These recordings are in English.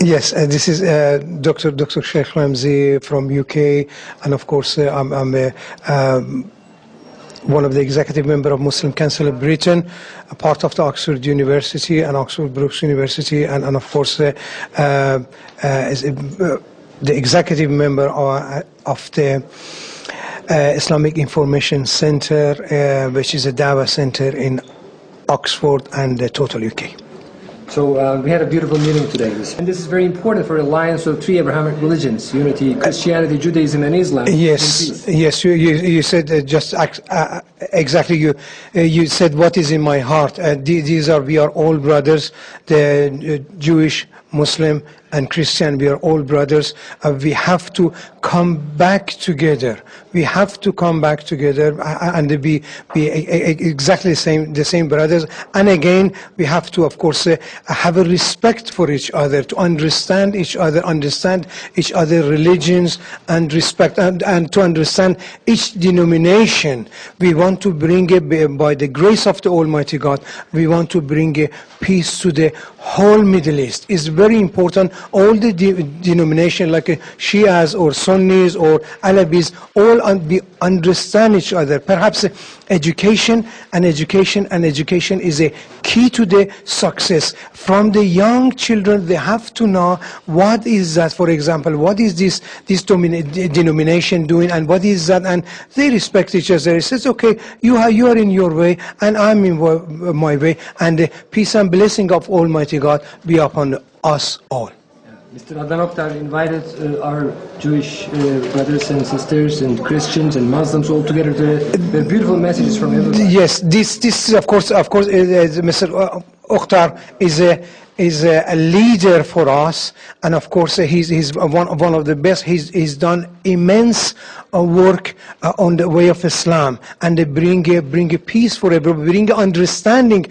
Yes, this is Dr. Sheikh Ramzi from UK, and of course I'm one of the executive member of Muslim Council of Britain, a part of the Oxford University and Oxford Brookes University, and of course is the executive member of the Islamic Information Center, which is a Dawah center in Oxford and total UK. So we had a beautiful meeting today. And this is very important for the alliance of three Abrahamic religions, unity, Christianity, Judaism, and Islam. Yes, yes, you said just exactly, you said what is in my heart. We are all brothers, the Jewish, Muslim, and Christian, we are all brothers. We have to come back together. We have to come back together and be exactly the same brothers. And again, we have to, of course, have a respect for each other, to understand each other, understand each other's religions, and respect, and to understand each denomination. We want to bring, by the grace of the Almighty God, we want to bring peace to the whole Middle East. It's very important. All the denominations like Shias or Sunnis or Alawis, all understand each other. Perhaps education is a key to the success. From the young children, they have to know what is that, for example, what is this denomination doing, and what is that, and they respect each other. It says, okay, you are in your way, and I'm in my way, and the peace and blessing of Almighty God be upon us all. Mr. Adnan Oktar invited our Jewish brothers and sisters and Christians and Muslims all together to the beautiful messages from everybody. Yes, this of course, Mr. Oktar is a leader for us, and of course he's one of the best. He's done immense work on the way of Islam, and they bring a peace for everybody, bring understanding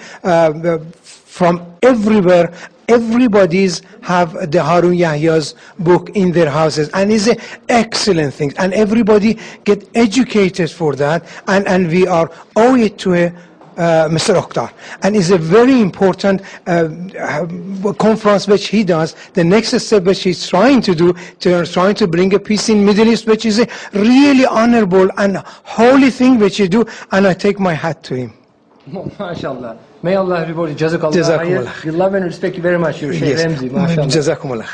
from everywhere. Everybody's have the Harun Yahya's book in their houses, and it's an excellent thing, and everybody get educated for that, and we are owe it to Mr. Oktar, and it's a very important conference which he does. The next step which he's trying to do, trying to bring a peace in Middle East, which is a really honorable and holy thing which he do, and I take my hat to him. MashaAllah. May Allah reward you. Jazakallah. Jazakumullah. We love and respect you very much. You're Sheikh Ramzi. MashaAllah. Jazakumullah.